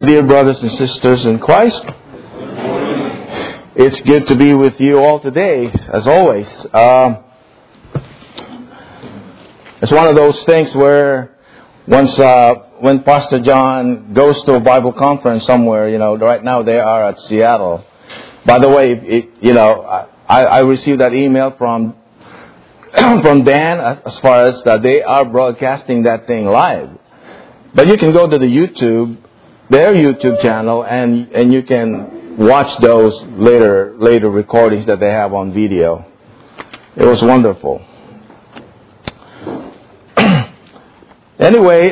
Dear brothers and sisters in Christ, it's good to be with you all today, as always. It's one of those things where when Pastor John goes to a Bible conference somewhere, right now they are at Seattle. By the way, I received that email from Dan as far as that they are broadcasting that thing live. But you can go to their YouTube channel, and you can watch those later recordings that they have on video. It was wonderful. Anyway,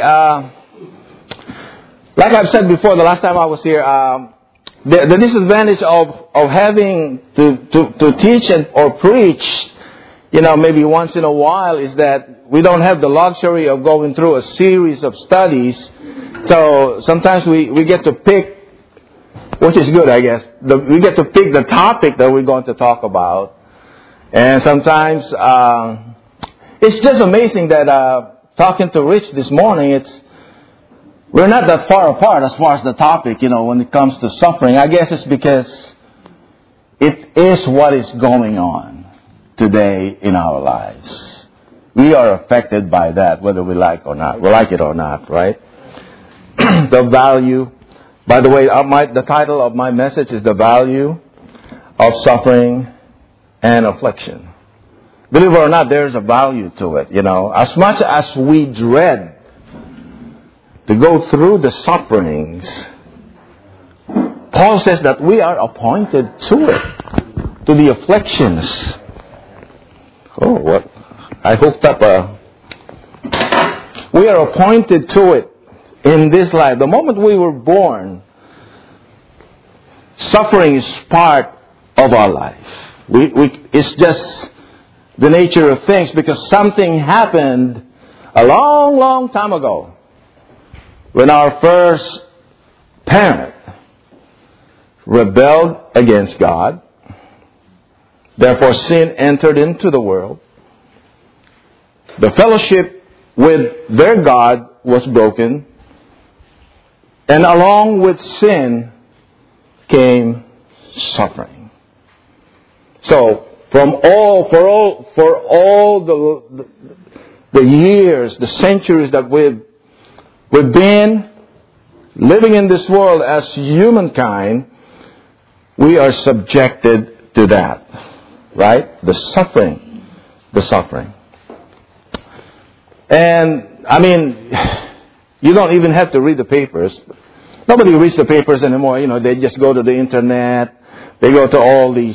like I've said before, the last time I was here, the disadvantage of having to teach or preach, maybe once in a while, is that we don't have the luxury of going through a series of studies. So sometimes we get to pick, which is good, I guess. We get to pick the topic that we're going to talk about. And sometimes it's just amazing that talking to Rich this morning, we're not that far apart as far as the topic, when it comes to suffering. I guess it's because it is what is going on today in our lives. We are affected by that, whether we like it or not, right? The value. By the way, the title of my message is The Value of Suffering and Affliction. Believe it or not, there's a value to it, As much as we dread to go through the sufferings, Paul says that we are appointed to it, to the afflictions. Oh, what? I hooked up we are appointed to it. In this life, the moment we were born, suffering is part of our life. It's just the nature of things, because something happened a long, long time ago when our first parent rebelled against God. Therefore, sin entered into the world. The fellowship with their God was broken. And along with sin came suffering. So, for all the years, the centuries that we've been living in this world as humankind, we are subjected to that, right? The suffering. And you don't even have to read the papers. Nobody reads the papers anymore. They just go to the internet. They go to all these,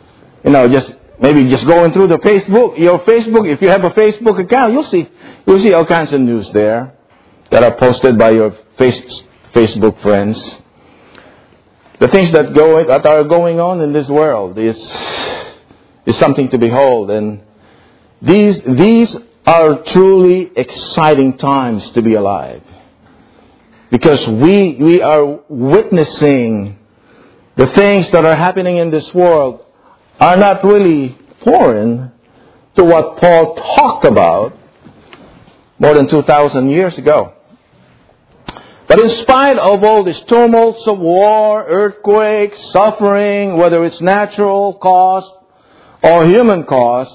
just going through the Facebook. Your Facebook, if you have a Facebook account, you'll see all kinds of news there that are posted by your Facebook friends. The things that are going on in this world is something to behold, and these are truly exciting times to be alive. Because we are witnessing the things that are happening in this world are not really foreign to what Paul talked about more than 2,000 years ago. But in spite of all these tumults of war, earthquakes, suffering, whether it's natural caused or human caused,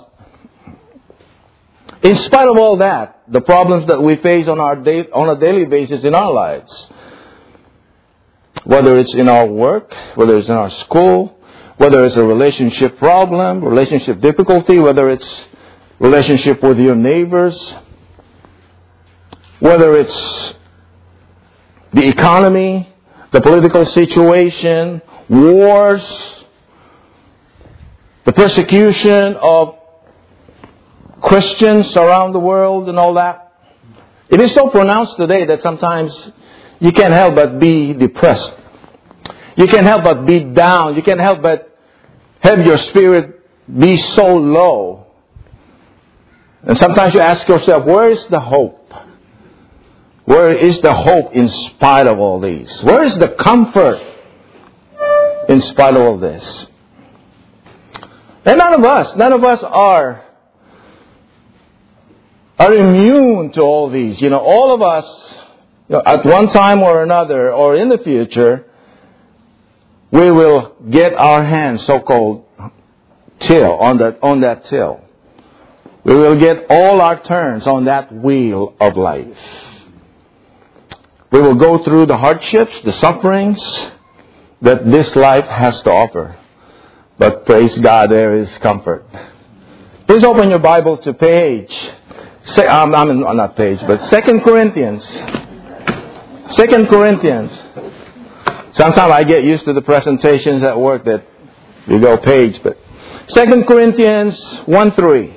in spite of all that, the problems that we face on a daily basis in our lives, whether it's in our work, whether it's in our school, whether it's a relationship problem, relationship difficulty, whether it's relationship with your neighbors, whether it's the economy, the political situation, wars, the persecution of Christians around the world and all that. It is so pronounced today that sometimes you can't help but be depressed. You can't help but be down. You can't help but have your spirit be so low. And sometimes you ask yourself, where is the hope? Where is the hope in spite of all these? Where is the comfort in spite of all this? And none of us are immune to all these. All of us at one time or another, or in the future, we will get our hands, so-called till, on that till. We will get all our turns on that wheel of life. We will go through the hardships, the sufferings that this life has to offer. But praise God, there is comfort. Please open your Bible to page, not page, but 2 Corinthians. 2 Corinthians. Sometimes I get used to the presentations at work that you go page, but 2 Corinthians 1:3.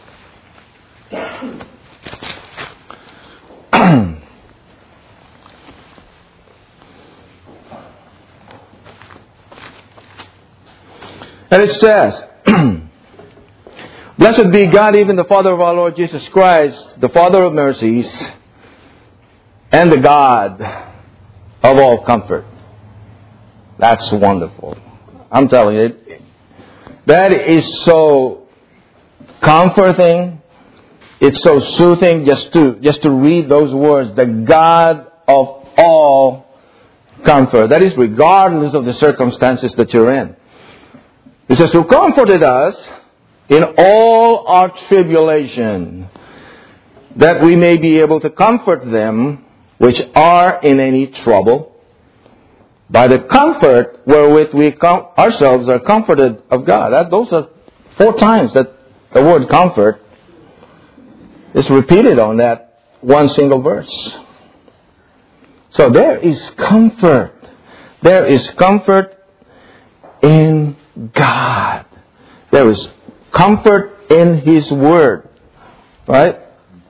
And it says, Blessed be God, even the Father of our Lord Jesus Christ, the Father of mercies, and the God of all comfort. That's wonderful. I'm telling you, that is so comforting. It's so soothing just to read those words. The God of all comfort. That is regardless of the circumstances that you're in. It says, who comforted us in all our tribulation, that we may be able to comfort them which are in any trouble, by the comfort wherewith we ourselves are comforted of God. Those are 4 times that the word comfort is repeated on that one single verse. So there is comfort. There is comfort in God. There is comfort in His Word. Right?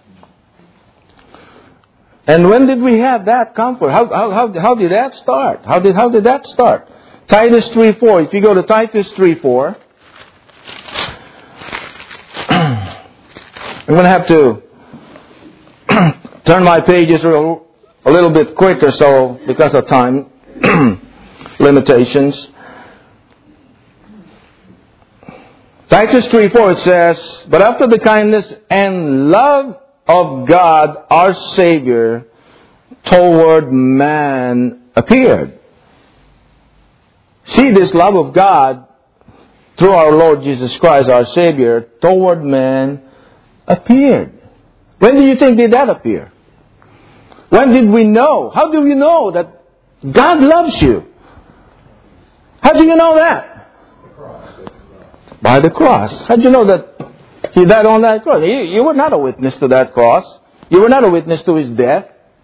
And when did we have that comfort? How did that start? How did that start? Titus 3:4. If you go to Titus 3:4, I'm going to have to turn my pages a little bit quicker, so because of time limitations. Titus 3:4, it says, but after the kindness and love of God, our Savior, toward man appeared. See, this love of God through our Lord Jesus Christ, our Savior, toward man appeared. When do you think did that appear? When did we know? How do we know that God loves you? How do you know that? By the cross. How do you know that He died on that cross? You were not a witness to that cross. You were not a witness to His death.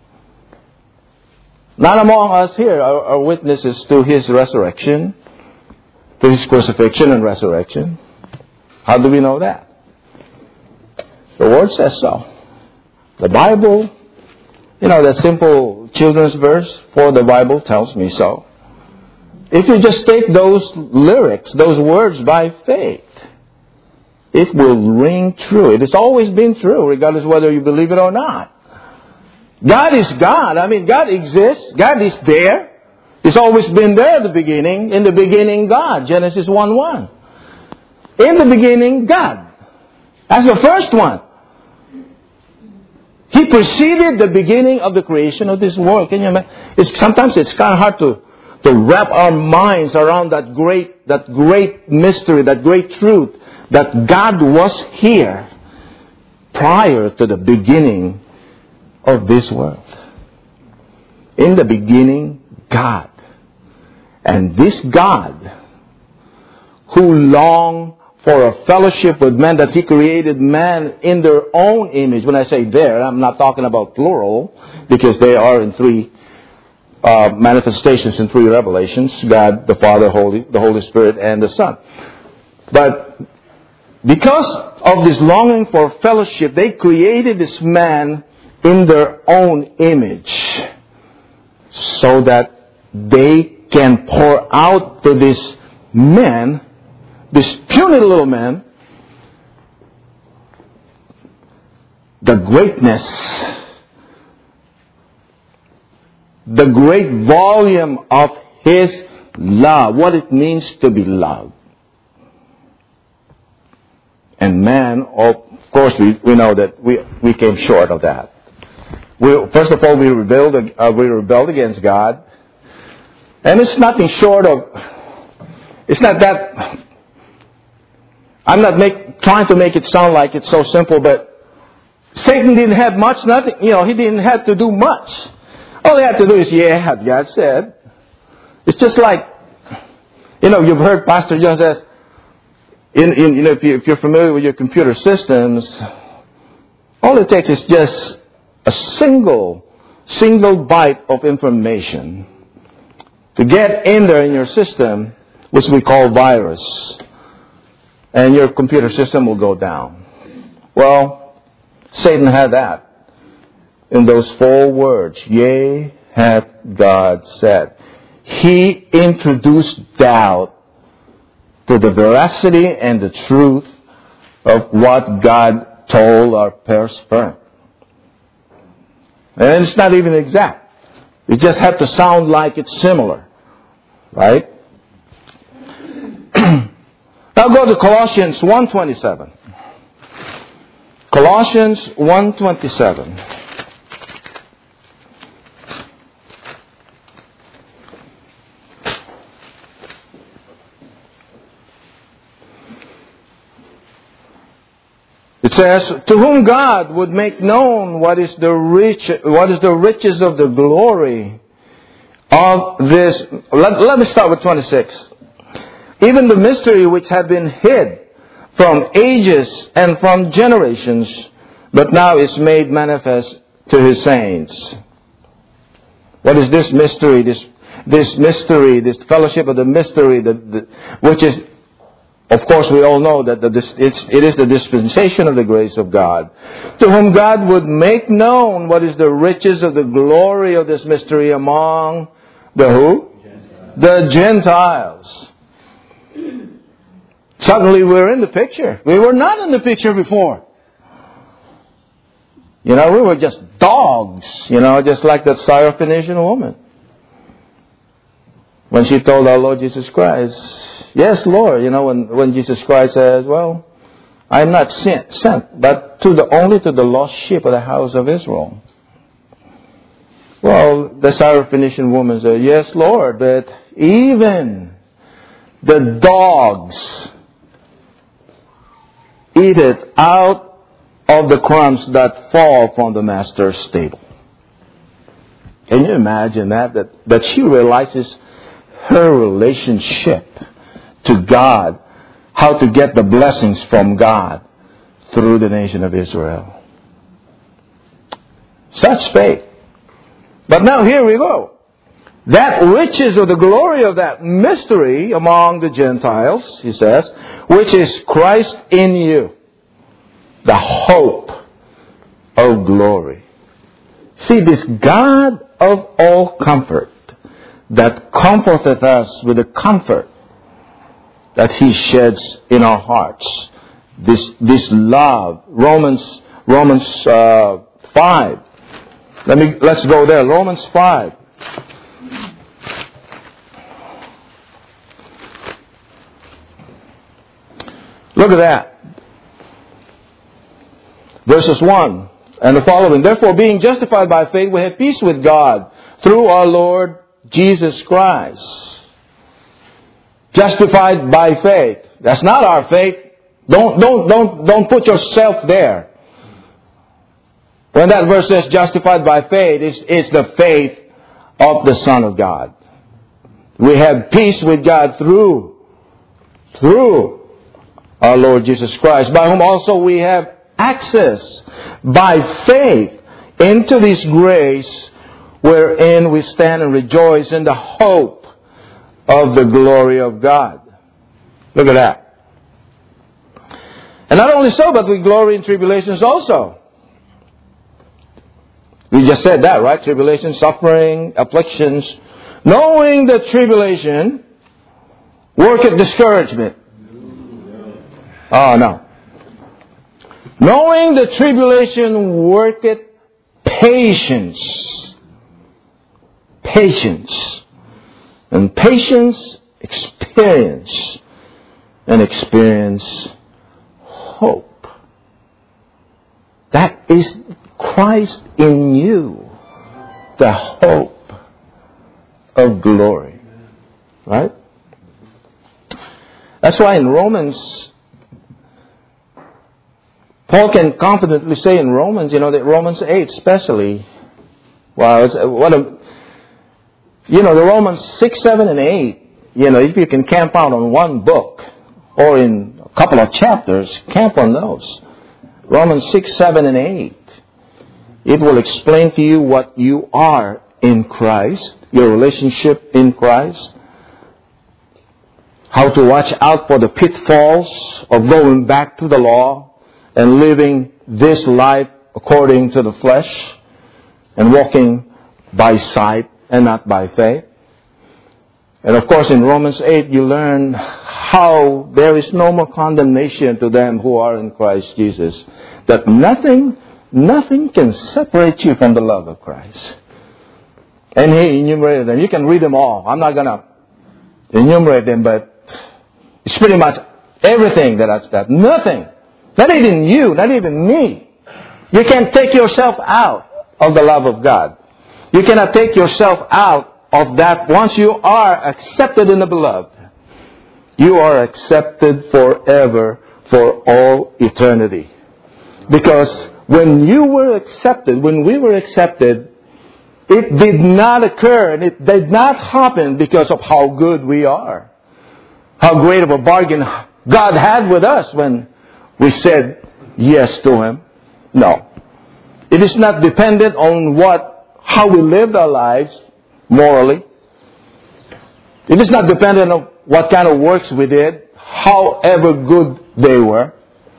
None among us here are witnesses to His resurrection, to His crucifixion and resurrection. How do we know that? The Word says so. The Bible, that simple children's verse, for the Bible tells me so. If you just take those lyrics, those words by faith, it will ring true. It has always been true, regardless whether you believe it or not. God is God. I mean, God exists. God is there. It's always been there at the beginning. In the beginning, God. Genesis 1:1. In the beginning, God. That's the first one. He preceded the beginning of the creation of this world. Can you imagine? Sometimes it's kind of hard to wrap our minds around that great mystery, that great truth, that God was here prior to the beginning of this world. In the beginning, God. And this God, who longed for a fellowship with men, that He created man in their own image. When I say there, I'm not talking about plural, because they are in 3 manifestations, in 3 revelations: God, the Father, the Holy Spirit, and the Son. But because of this longing for fellowship, they created this man in their own image, so that they can pour out to this man, this puny little man, the greatness, the great volume of His love, what it means to be loved. And man, of course, we know that we came short of that. First of all, we rebelled against God. And it's nothing short of, it's not that, I'm not trying to make it sound like it's so simple, but Satan didn't have much, nothing, he didn't have to do much. All he had to do is, God said. It's just like, you've heard Pastor John says, if you're familiar with your computer systems, all it takes is just a single byte of information to get in there in your system, which we call virus, and your computer system will go down. Well, Satan had that in those 4 words, yea, hath God said. He introduced doubt to the veracity and the truth of what God told our parents. And it's not even exact. It just have to sound like it's similar. Right? Now go to Colossians 1:27. Colossians 1:27. It says, to whom God would make known what is the riches of the glory of this. Let me start with 26. Even the mystery which had been hid from ages and from generations, but now is made manifest to His saints. What is this mystery? This mystery, this fellowship of the mystery, which is, of course, we all know that it is the dispensation of the grace of God. To whom God would make known what is the riches of the glory of this mystery among the who? Gentiles. The Gentiles. Suddenly we're in the picture. We were not in the picture before. We were just dogs, just like that Syrophoenician woman. When she told our Lord Jesus Christ, yes, Lord, when Jesus Christ says, well, I'm not sent, but only to the lost sheep of the house of Israel. Well, the Syrophoenician woman said, yes, Lord, but even the dogs eat it out of the crumbs that fall from the master's table. Can you imagine that she realizes her relationship to God, how to get the blessings from God through the nation of Israel. Such faith. But now here we go. That riches of the glory of that mystery among the Gentiles, he says, which is Christ in you, the hope of glory. See, this God of all comfort, that comforteth us with the comfort that He sheds in our hearts. This love. Romans 5. Let's go there. Romans 5. Look at that. Verses 1 and the following. Therefore, being justified by faith, we have peace with God through our Lord Jesus Christ. Justified by faith. That's not our faith. Don't put yourself there. When that verse says justified by faith, it's the faith of the Son of God. We have peace with God through our Lord Jesus Christ, by whom also we have access by faith into this grace wherein we stand and rejoice in the hope of the glory of God. Look at that. And not only so, but we glory in tribulations also. We just said that, right? Tribulation, suffering, afflictions. Knowing that tribulation worketh discouragement. Oh, no. Knowing that tribulation worketh patience. Patience. And patience, experience. And experience, hope. That is Christ in you, the hope of glory. Right? That's why in Romans, Paul can confidently say in Romans, that Romans 8 especially, the Romans 6, 7, and 8, if you can camp out on one book or in a couple of chapters, camp on those. Romans 6, 7, and 8. It will explain to you what you are in Christ, your relationship in Christ, how to watch out for the pitfalls of going back to the law and living this life according to the flesh and walking by sight and not by faith. And of course in Romans 8 you learn how there is no more condemnation to them who are in Christ Jesus. That nothing can separate you from the love of Christ. And he enumerated them. You can read them all. I'm not going to enumerate them, but it's pretty much everything that's that. Nothing. Not even you, not even me. You can't take yourself out of the love of God. You cannot take yourself out of that. Once you are accepted in the beloved, you are accepted forever for all eternity. Because when we were accepted, it did not occur and it did not happen because of how good we are. How great of a bargain God had with us when we said yes to Him. No. It is not dependent on how we lived our lives morally. It is not dependent on what kind of works we did, however good they were.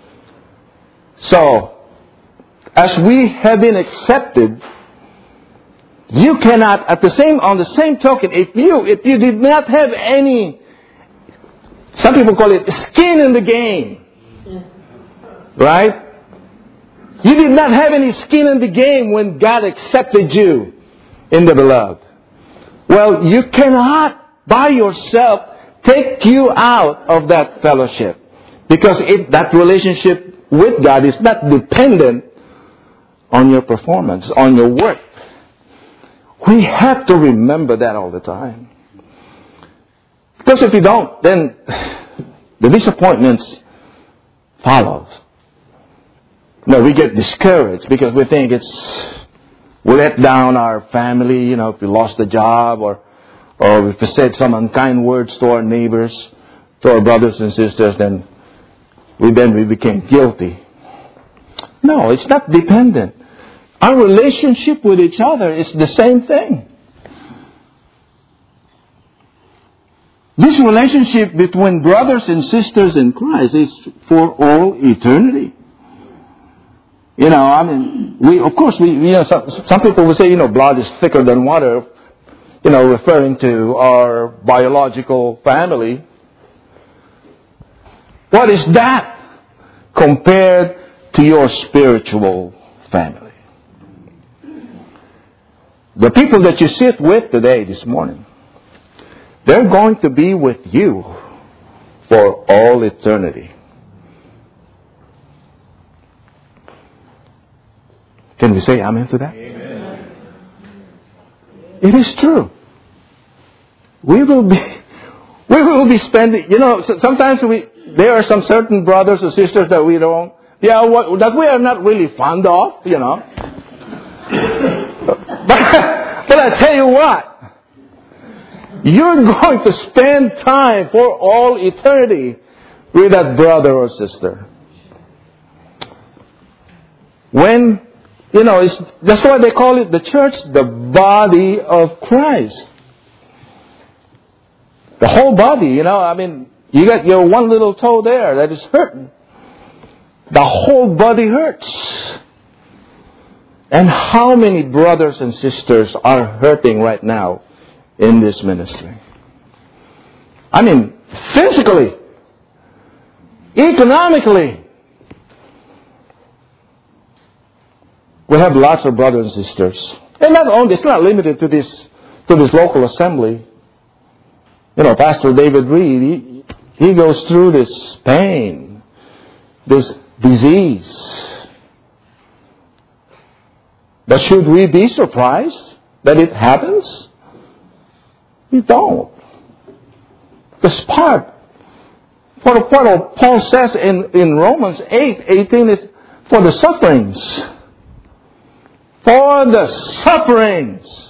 So, as we have been accepted, you cannot, on the same token, if you did not have any, some people call it skin in the game, right? You did not have any skin in the game when God accepted you in the beloved. Well, you cannot by yourself take you out of that fellowship, because that relationship with God is not dependent on your performance, on your work. We have to remember that all the time. Because if you don't, then the disappointments follows. We get discouraged because we think we let down our family, if we lost the job or if we said some unkind words to our neighbors, to our brothers and sisters, then we became guilty. No, it's not dependent. Our relationship with each other is the same thing. This relationship between brothers and sisters in Christ is for all eternity. Some people will say, blood is thicker than water, referring to our biological family. What is that compared to your spiritual family? The people that you sit with today, this morning, they're going to be with you for all eternity. Can we say amen to that? Amen. It is true. We will be spending, sometimes there are some certain brothers or sisters that that we are not really fond of, But I tell you what, you're going to spend time for all eternity with that brother or sister. That's why they call it the church, the body of Christ. The whole body, you got your one little toe there that is hurting. The whole body hurts. And how many brothers and sisters are hurting right now in this ministry? Physically, economically. We have lots of brothers and sisters. And not only, it's not limited to this local assembly. Pastor David Reed, he goes through this pain, this disease. But should we be surprised that it happens? We don't. It's part. What Paul says in Romans 8:18 is for the sufferings. For the sufferings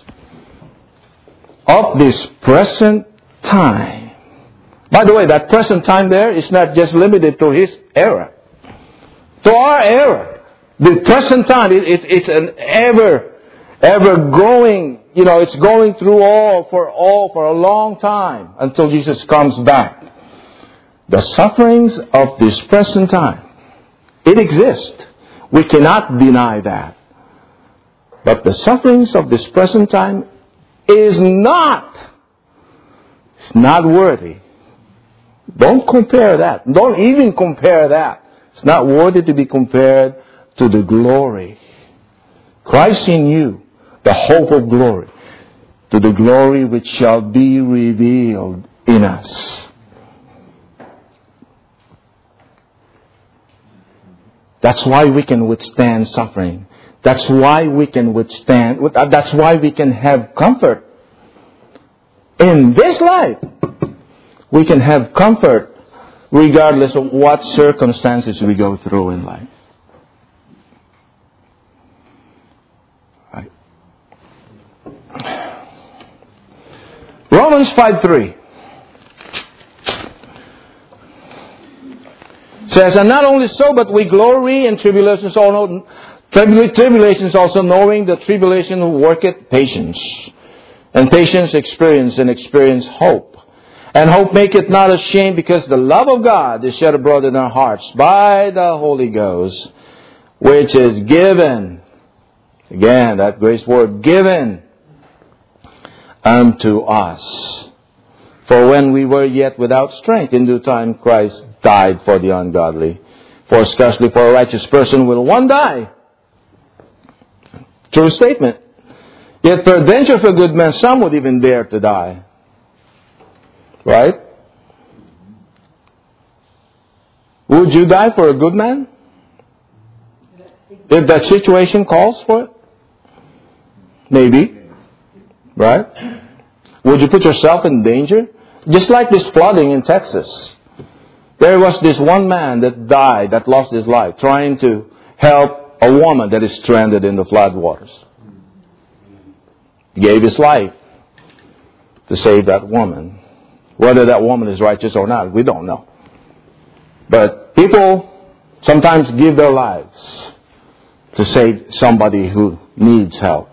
of this present time. By the way, that present time there is not just limited to his era. To our era. The present time, it's an ever growing, it's going through for a long time until Jesus comes back. The sufferings of this present time, it exists. We cannot deny that. But the sufferings of this present time it's not worthy. Don't compare that. Don't even compare that. It's not worthy to be compared to the glory. Christ in you, the hope of glory, to the glory which shall be revealed in us. That's why we can withstand suffering. That's why we can have comfort. In this life, we can have comfort regardless of what circumstances we go through in life. Right. Romans 5:3 says, and not only so, but we glory in tribulations also knowing the tribulation worketh patience. And patience experience, and experience hope. And hope maketh not ashamed, because the love of God is shed abroad in our hearts by the Holy Ghost, which is given. Again, that grace word, given unto us. For when we were yet without strength, in due time Christ died for the ungodly. For scarcely for a righteous person will one die. True statement. Yet peradventure for a good man, some would even dare to die. Right? Would you die for a good man? If that situation calls for it? Maybe. Right? Would you put yourself in danger? Just like this flooding in Texas. There was this one man that died, that lost his life, trying to help a woman that is stranded in the flood waters. He gave his life to save that woman. Whether that woman is righteous or not, we don't know. But people sometimes give their lives to save somebody who needs help.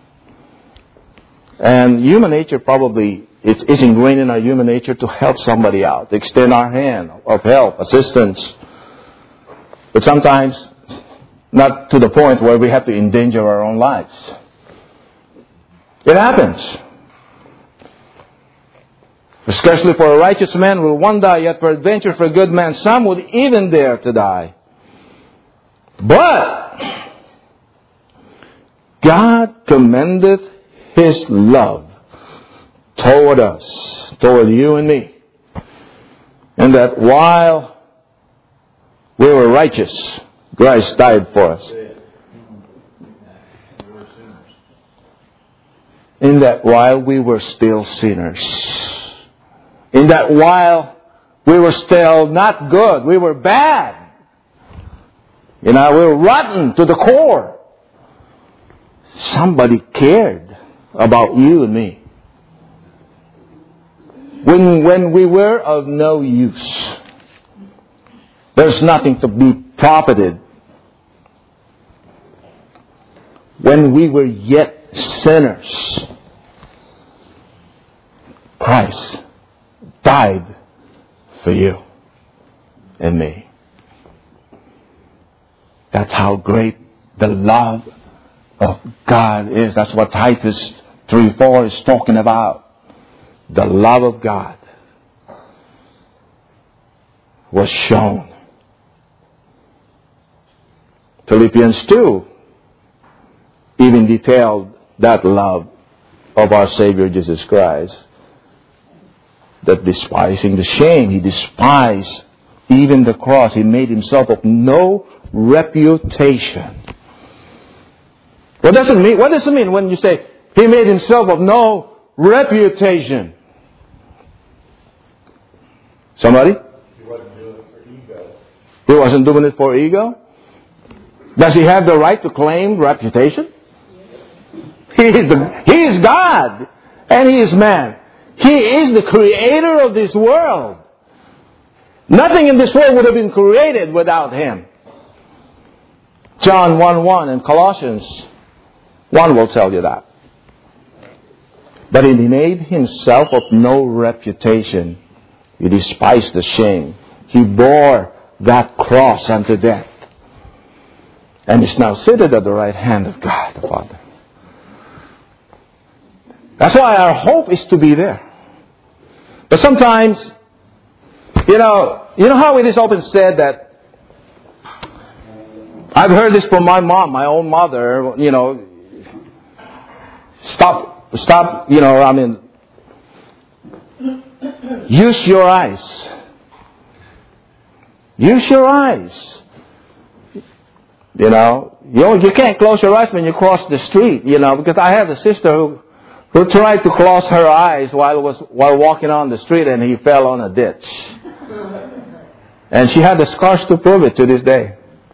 And human nature probably, it's ingrained in our human nature to help somebody out, to extend our hand of help, assistance. But sometimes not to the point where we have to endanger our own lives. It happens. Scarcely for a righteous man will one die, yet peradventure for a good man some would even dare to die. But God commendeth His love toward us, toward you and me, and that while we were righteous, Christ died for us. In that while we were still sinners. In that while we were still not good. We were bad. We were rotten to the core. Somebody cared about you and me. When we were of no use. There's nothing to be profited. When we were yet sinners, Christ died for you and me. That's how great the love of God is. That's what Titus 3:4 is talking about. The love of God was shown. Philippians 2 even detailed that love of our Savior Jesus Christ. That despising the shame, He despised even the cross. He made Himself of no reputation. What does it mean when you say he made himself of no reputation? Somebody? He wasn't doing it for ego. He wasn't doing it for ego? Does he have the right to claim reputation? He is God and he is man. He is the creator of this world. Nothing in this world would have been created without him. John 1:1 and Colossians 1 will tell you that. But he made himself of no reputation. He despised the shame. He bore that cross unto death. And is now seated at the right hand of God the Father. That's why our hope is to be there. But sometimes, you know how it is often said that, I've heard this from my mom, my own mother, stop, use your eyes. Use your eyes. You can't close your eyes when you cross the street, because I have a sister who tried to close her eyes while walking on the street, and he fell on a ditch. And she had the scars to prove it to this day.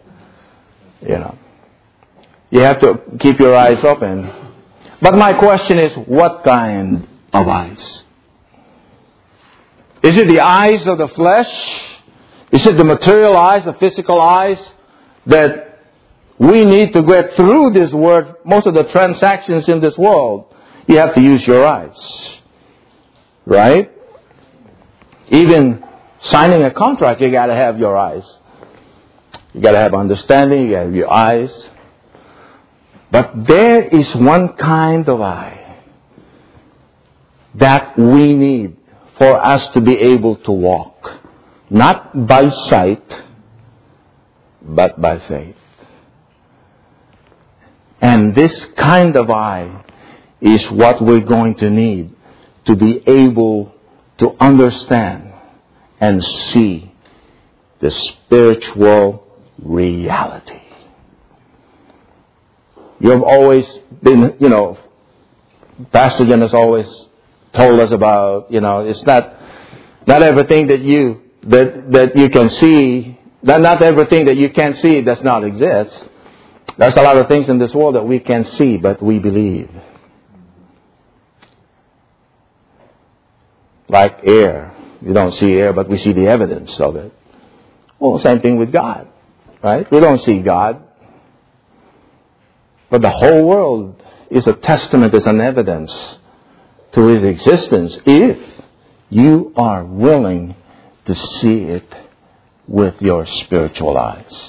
You have to keep your eyes open. But my question is, what kind of eyes? Is it the eyes of the flesh? Is it the material eyes, the physical eyes that we need to get through this world? Most of the transactions in this world, you have to use your eyes. Right? Even signing a contract, you got to have your eyes. You got to have understanding, you got to have your eyes. But there is one kind of eye that we need for us to be able to walk. Not by sight, but by faith. And this kind of eye is what we're going to need to be able to understand and see the spiritual reality. You have always been, Pastor Jen has always told us about, it's not everything that you can see, not everything that you can see does not exist. There's a lot of things in this world that we can see, but we believe. Like air. We don't see air, but we see the evidence of it. Well, same thing with God. Right? We don't see God. But the whole world is a testament, is an evidence to His existence if you are willing to see it with your spiritual eyes.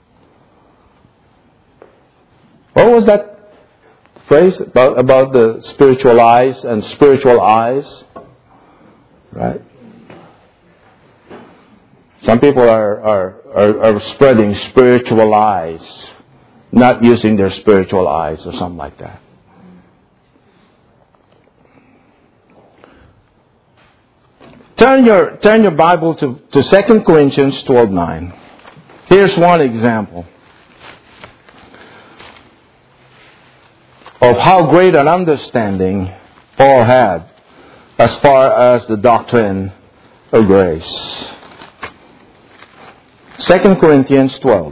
What was that phrase about the spiritual eyes and spiritual eyes? Right? Some people are spreading spiritual eyes, not using their spiritual eyes or something like that. Turn your Bible to 2 Corinthians 12:9. Here's one example of how great an understanding Paul had as far as the doctrine of grace. 2 Corinthians 12.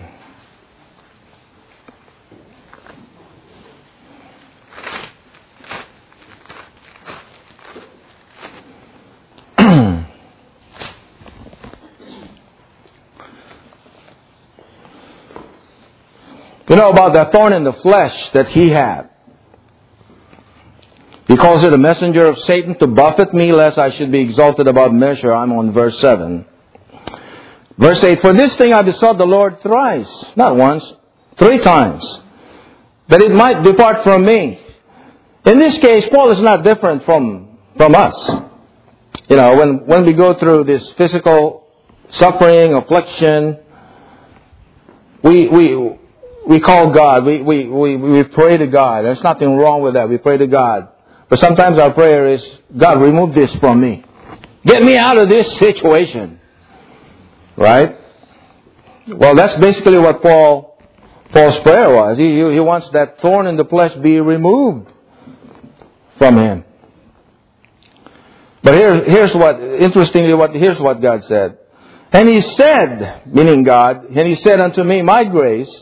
You know about that thorn in the flesh that he had. He calls it a messenger of Satan to buffet me lest I should be exalted above measure. I'm on verse 7. Verse 8, for this thing I besought the Lord thrice, not once, 3 times, that it might depart from me. In this case, Paul is not different from us. You know, when we go through this physical suffering, affliction, we call God, we pray to God. There's nothing wrong with that. We pray to God. But sometimes our prayer is, God, remove this from me. Get me out of this situation. Right? Well, that's basically what Paul Paul's prayer was. He wants that thorn in the flesh be removed from him. But here's what God said. And He said, meaning God, and He said unto me, my grace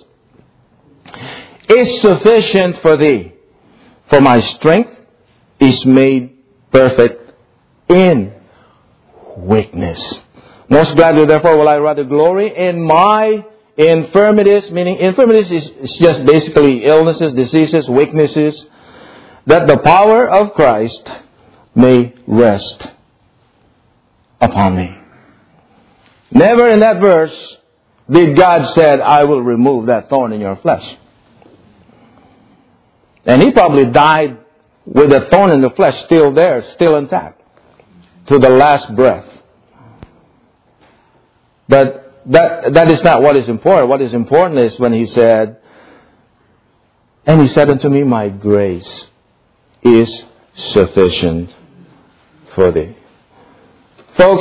is sufficient for thee, for my strength is made perfect in weakness. Most gladly, therefore, will I rather glory in my infirmities, meaning infirmities is just basically illnesses, diseases, weaknesses, that the power of Christ may rest upon me. Never in that verse did God said, I will remove that thorn in your flesh. And He probably died with the thorn in the flesh still there, still intact, to the last breath. But that is not what is important. What is important is when He said, and He said unto me, my grace is sufficient for thee. Folks,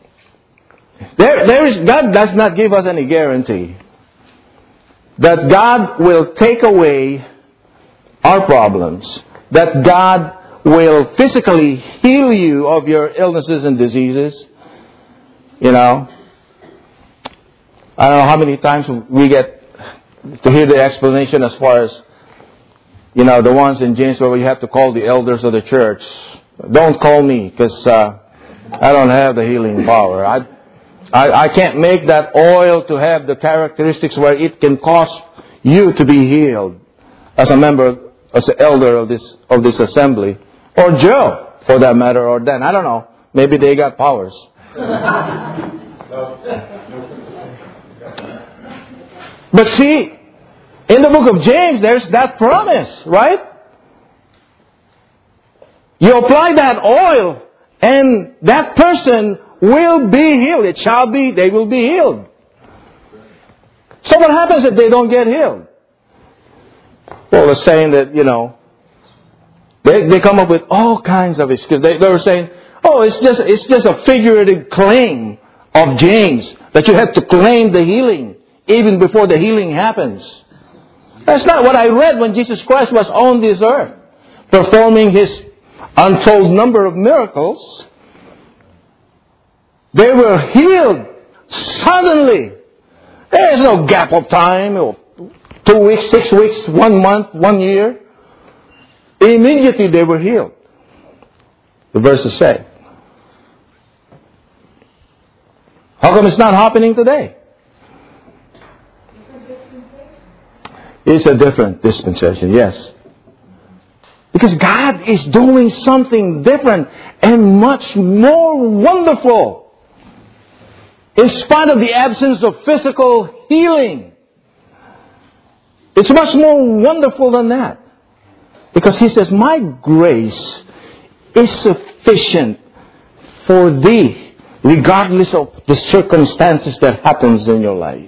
God does not give us any guarantee that God will take away our problems, that God will physically heal you of your illnesses and diseases. You know, I don't know how many times we get to hear the explanation as far as, you know, the ones in James where you have to call the elders of the church. Don't call me because I don't have the healing power. I can't make that oil to have the characteristics where it can cause you to be healed as a member, as an elder of this assembly. Or Joe, for that matter, or Dan. I don't know. Maybe they got powers. But see, in the book of James, there's that promise, right? You apply that oil, and that person will be healed. It shall be, they will be healed. So what happens if they don't get healed? Well, they're saying that, you know, they come up with all kinds of excuses. They were saying, oh, it's just a figurative claim of James, that you have to claim the healing even before the healing happens. That's not what I read when Jesus Christ was on this earth, performing His untold number of miracles. They were healed suddenly. There is no gap of time, 2 weeks, 6 weeks, 1 month, 1 year. Immediately they were healed. The verses say. How come it's not happening today? It's a different dispensation, yes. Because God is doing something different and much more wonderful. In spite of the absence of physical healing. It's much more wonderful than that. Because He says, my grace is sufficient for thee, regardless of the circumstances that happens in your life.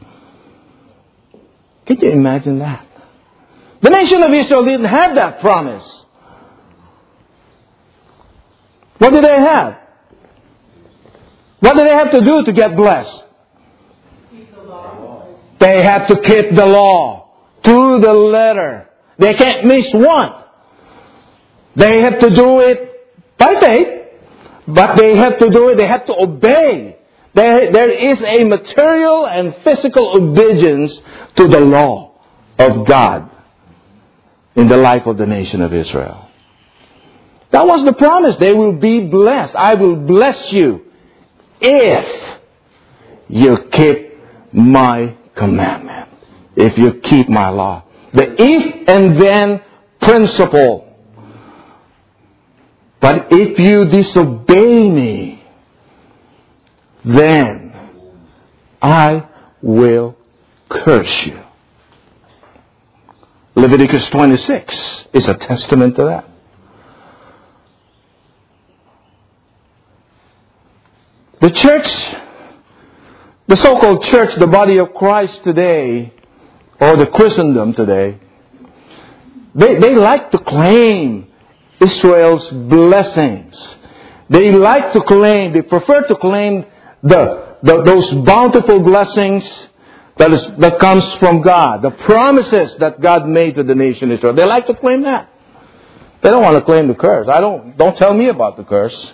Can you imagine that? The nation of Israel didn't have that promise. What did they have? What did they have to do to get blessed? Keep the law. They had to keep the law to the letter. They can't miss one. They have to do it by faith, but they have to do it, they have to obey. There is a material and physical obedience to the law of God in the life of the nation of Israel. That was the promise. They will be blessed. I will bless you if you keep my commandment. If you keep my law. The if and then principle. But if you disobey me, then I will curse you. Leviticus 26 is a testament to that. The church, the so-called church, the body of Christ today, or the Christendom today, they like to claim Israel's blessings. They prefer to claim those bountiful blessings that comes from God. The promises that God made to the nation Israel. They like to claim that. They don't want to claim the curse. Don't tell me about the curse.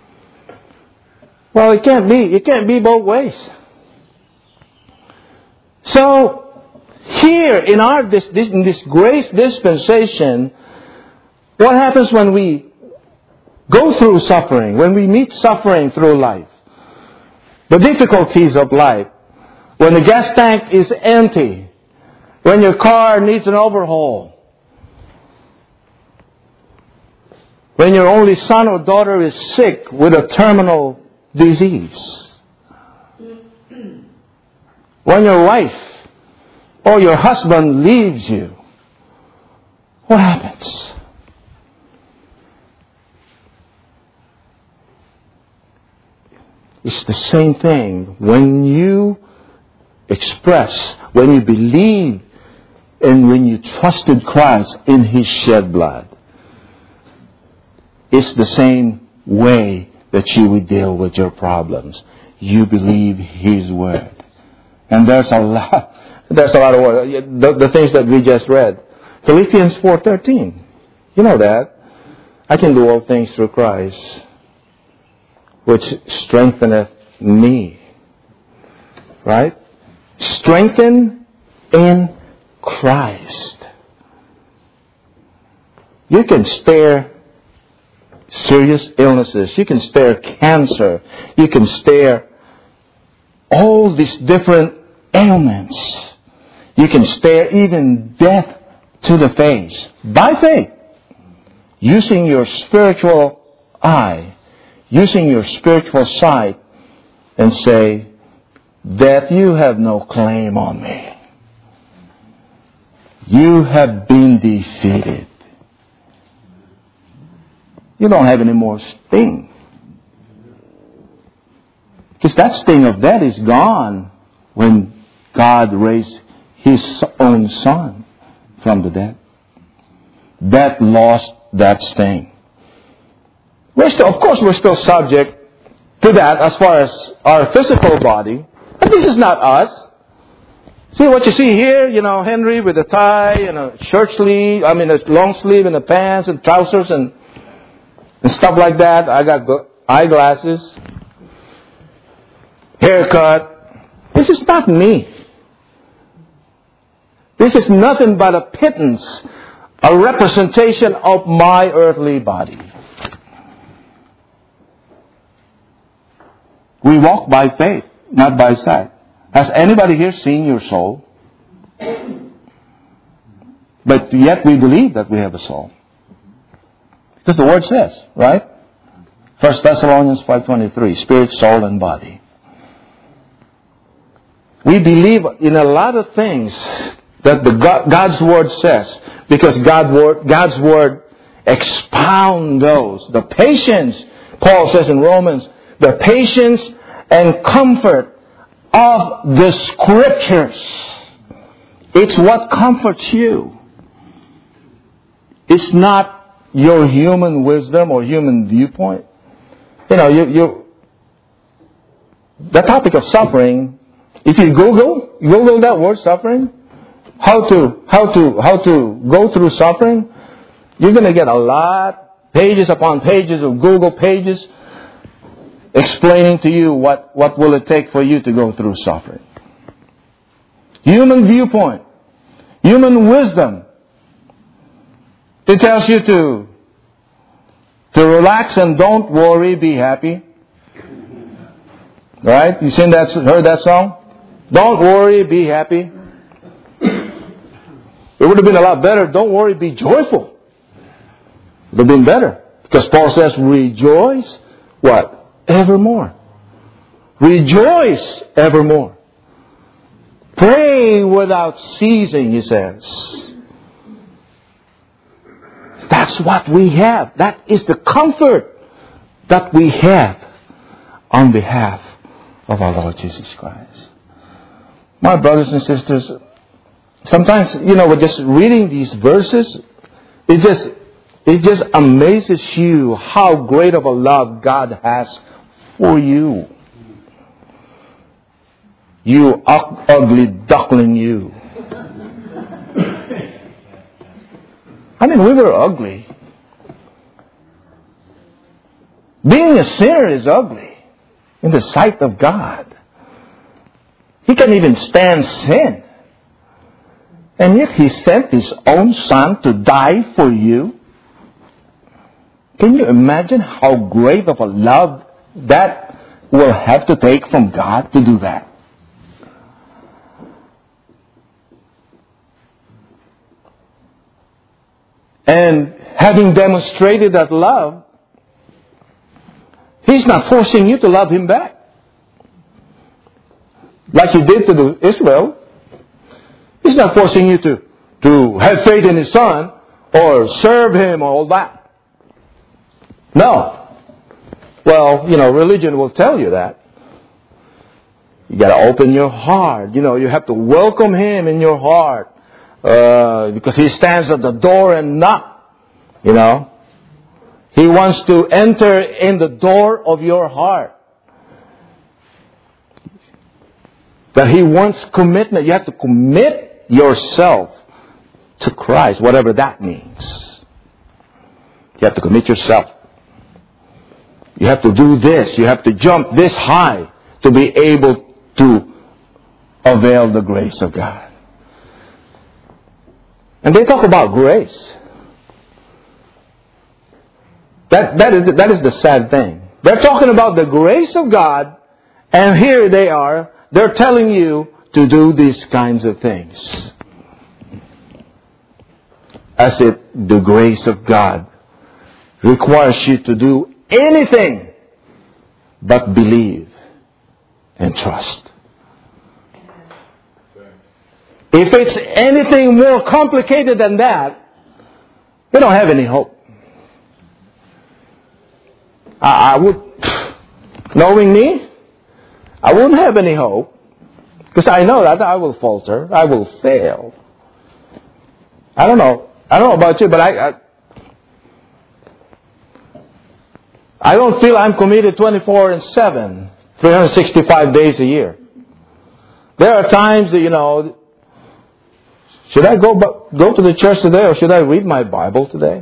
Well, it can't be. It can't be both ways. So, here in this grace dispensation, what happens when we go through suffering, when we meet suffering through life, the difficulties of life, when the gas tank is empty, when your car needs an overhaul, when your only son or daughter is sick with a terminal disease, when your wife or your husband leaves you, what happens? It's the same thing. When you express, when you believe, and when you trusted Christ in His shed blood, it's the same way that you would deal with your problems. You believe His word. And there's a lot of word. The things that we just read. Philippians 4:13. You know that. I can do all things through Christ, which strengtheneth me. Right? Strengthen in Christ. You can spare serious illnesses. You can spare cancer. You can spare all these different ailments. You can spare even death to the face. By faith. Using your spiritual eye. Using your spiritual sight. And say, death, you have no claim on me. You have been defeated. You don't have any more sting. Because that sting of death is gone when God raised His own Son from the dead. Death lost that sting. We're still subject to that as far as our physical body. But this is not us. See what you see here, Henry with a tie and a shirt sleeve, a long sleeve and the pants and trousers and stuff like that. I got eyeglasses, haircut. This is not me. This is nothing but a pittance, a representation of my earthly body. We walk by faith, not by sight. Has anybody here seen your soul? But yet we believe that we have a soul. Because the Word says, right? 1 Thessalonians 5:23, spirit, soul, and body. We believe in a lot of things that God's Word says, because God's Word expound those. The patience, Paul says in Romans, the patience and comfort of the Scriptures. It's what comforts you. It's not your human wisdom or human viewpoint. The topic of suffering, if you Google that word suffering, how to go through suffering, you're going to get a lot, pages upon pages of Google pages explaining to you what will it take for you to go through suffering. Human viewpoint, human wisdom. It tells you to relax and don't worry, be happy. Right? You heard that song? Don't worry, be happy. It would have been a lot better. Don't worry, be joyful. It would have been better. Because Paul says, rejoice, what? Evermore. Rejoice evermore. Pray without ceasing, he says. That's what we have. That is the comfort that we have on behalf of our Lord Jesus Christ. My brothers and sisters, sometimes, with just reading these verses, it just amazes you how great of a love God has for you. You ugly duckling, you. I mean, we were ugly. Being a sinner is ugly in the sight of God. He can't even stand sin. And yet He sent His own Son to die for you. Can you imagine how great of a love that will have to take from God to do that? And having demonstrated that love, He's not forcing you to love Him back. Like He did to Israel. He's not forcing you to have faith in His Son or serve Him or all that. No. Well, religion will tell you that. You got to open your heart. You have to welcome Him in your heart. Because He stands at the door and knock. He wants to enter in the door of your heart. That He wants commitment. You have to commit yourself to Christ, whatever that means. You have to commit yourself. You have to do this. You have to jump this high to be able to avail the grace of God. And they talk about grace. That is the sad thing. They're talking about the grace of God, and here they are. They're telling you to do these kinds of things. As if the grace of God requires you to do anything but believe and trust. If it's anything more complicated than that, we don't have any hope. I would, knowing me, I wouldn't have any hope. Because I know that I will falter. I will fail. I don't know about you, but I don't feel I'm committed 24/7, 365 days a year. There are times that, should I go to the church today or should I read my Bible today?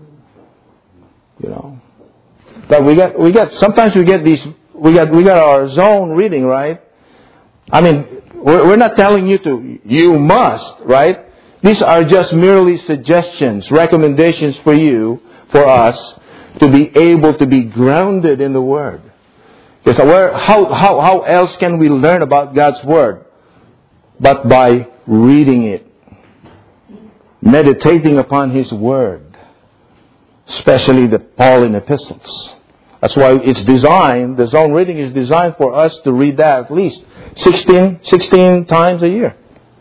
But sometimes we got our zone reading, right? I mean, we're not telling you must, right? These are just merely suggestions, recommendations for us to be able to be grounded in the Word. Because how else can we learn about God's Word? But by reading it. Meditating upon His Word. Especially the Pauline epistles. That's why the zone reading is designed for us to read that at least 16 times a year.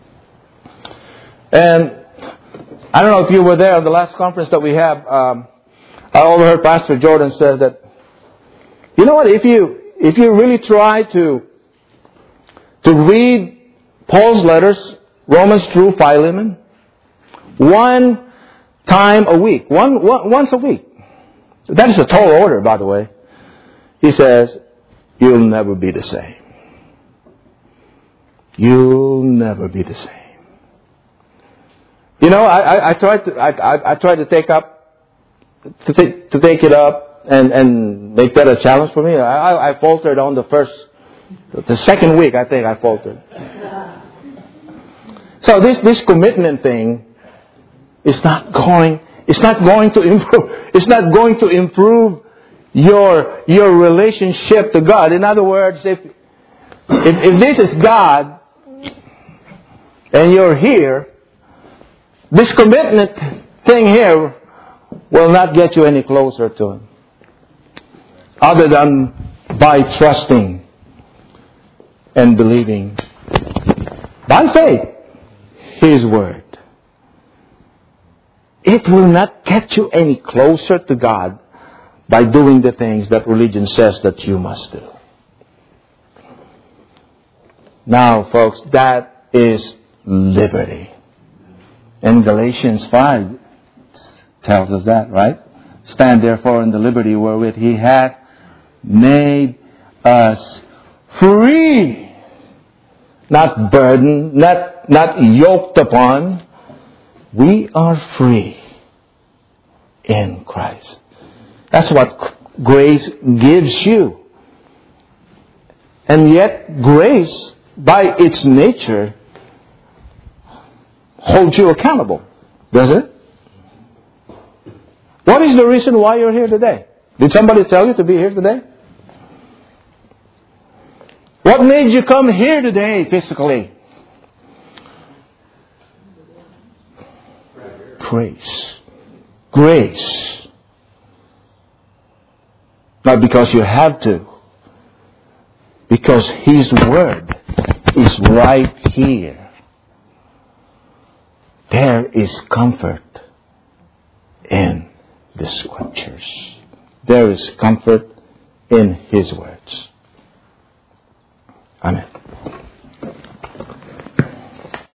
And I don't know if you were there at the last conference that we have. I overheard Pastor Jordan say that, you know what, if you really try to read Paul's letters, Romans through Philemon, one time a week, once a week. That is a tall order, by the way. He says, you'll never be the same. You'll never be the same. I tried to take it up and make that a challenge for me. I faltered on the second week. I think I faltered. So this commitment thing is not going to improve. It's not going to improve your relationship to God. In other words, if this is God and you're here, this commitment thing here will not get you any closer to Him. Other than by trusting and believing by faith His Word. It will not get you any closer to God by doing the things that religion says that you must do. Now, folks, that is liberty. And Galatians 5 tells us that, right? Stand therefore in the liberty wherewith He hath made us free. not burdened, not yoked upon. We are free in Christ. That's what grace gives you. And yet, grace, by its nature, holds you accountable. Does it? What is the reason why you're here today? Did somebody tell you to be here today? What made you come here today physically? Grace. Grace. Not because you have to. Because His Word is right here. There is comfort in the Scriptures. There is comfort in His words. Amen.